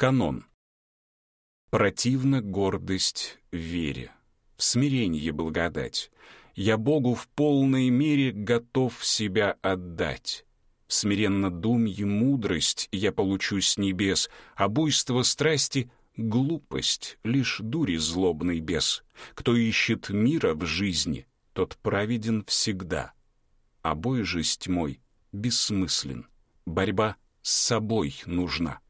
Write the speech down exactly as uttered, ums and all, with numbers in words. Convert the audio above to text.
Канон. Противна гордость вере, в смиренье благодать. Я Богу в полной мере готов себя отдать. В смиренно думье мудрость я получу с небес, а буйство страсти — глупость, лишь дури злобный бес. Кто ищет мира в жизни, тот праведен всегда. А бой же с тьмой бессмыслен, борьба с собой нужна.